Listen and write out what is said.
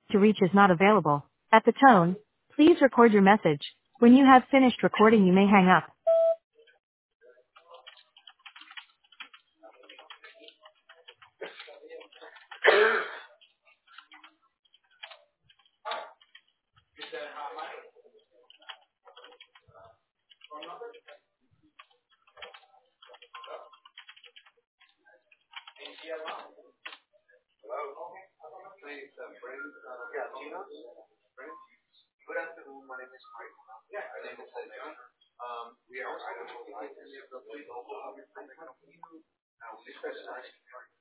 to reach is not available. At the tone, please record your message. When you have finished recording, you may hang up. Please, friends, yeah, Gina, friends. Good afternoon. My name is Mike. My name is Adrian. We are I don't know, like, the company. We specialize